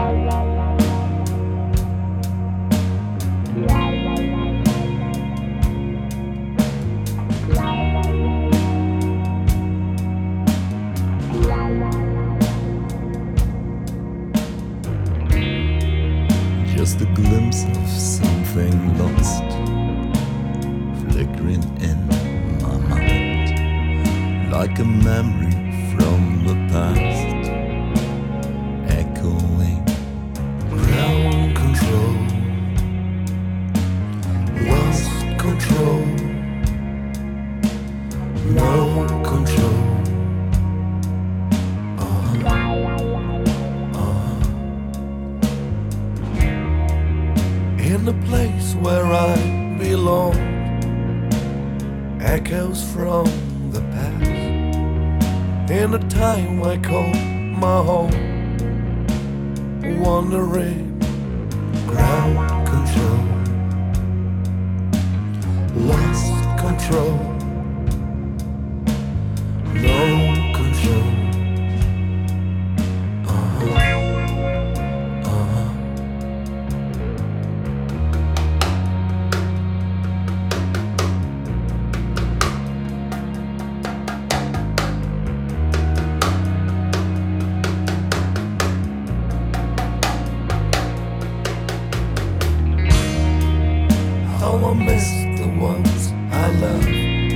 Just a glimpse of something lost, flickering in my mind, like a memory from the past, echoing. Ground control, lost control, no control. In the place where I belong, echoes from the past, in a time I call my home, wandering. Ground control, lost control, no control. How I miss the ones I love.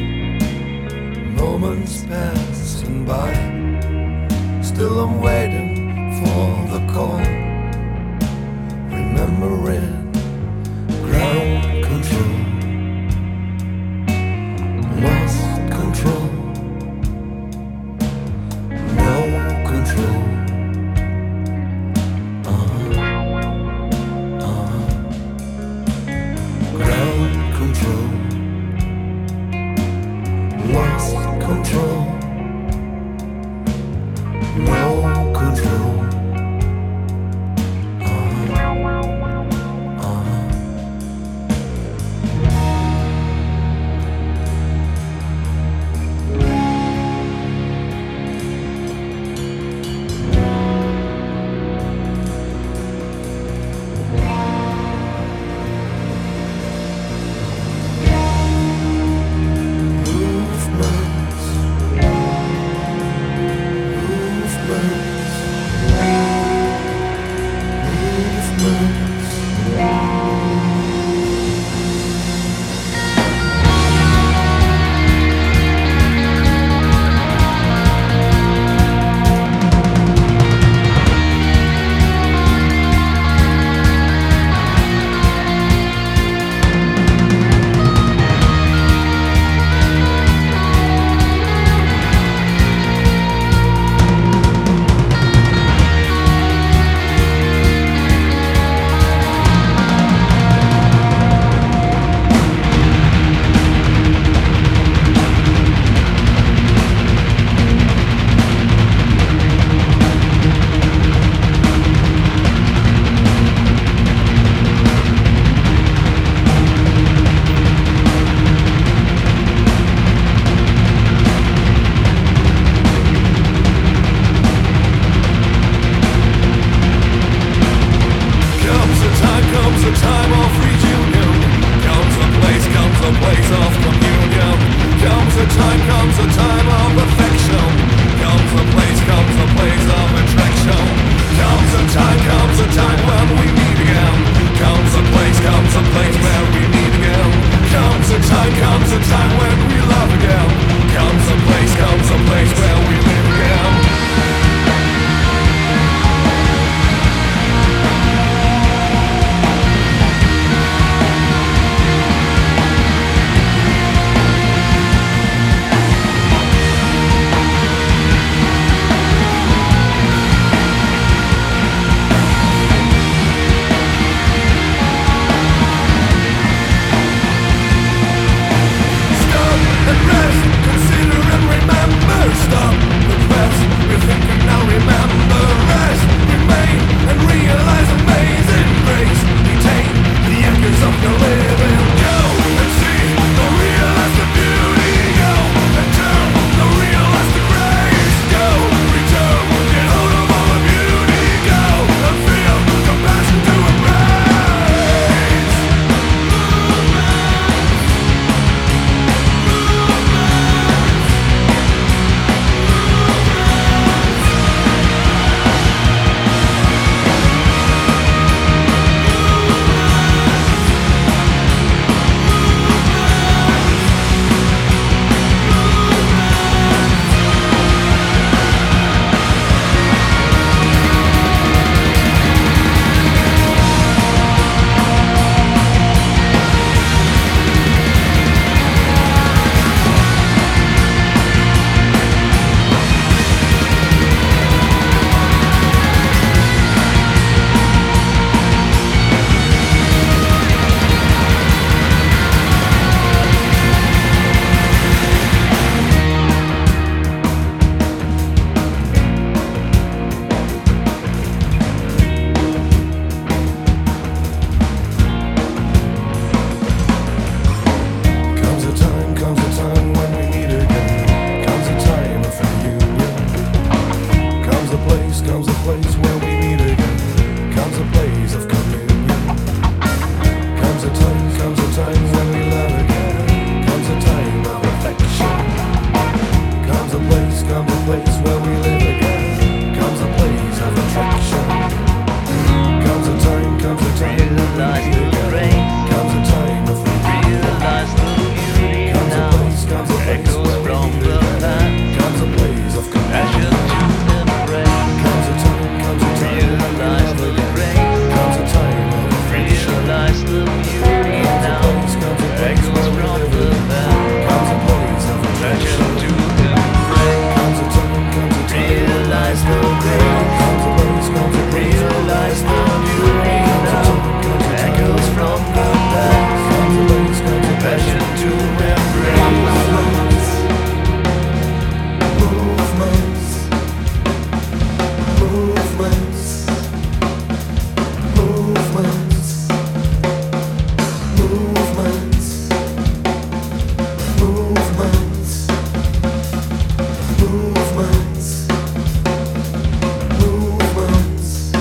place where we meet again. Comes a place of communion. Comes a time when we love again. Comes a time of affection. Comes a place where we live again. Comes a place of attraction. Comes a time realize the grace, comes a time of realize the beauty now, echoes from the past, comes a place of passion to embrace, comes a time realize the grace, comes a time of realize the beauty now, echoes from the past, comes a place of passion to embrace, comes a time realize the grace, realize the beauty now, echoes from the past, passion to embrace.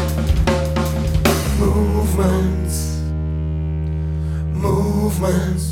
Movements.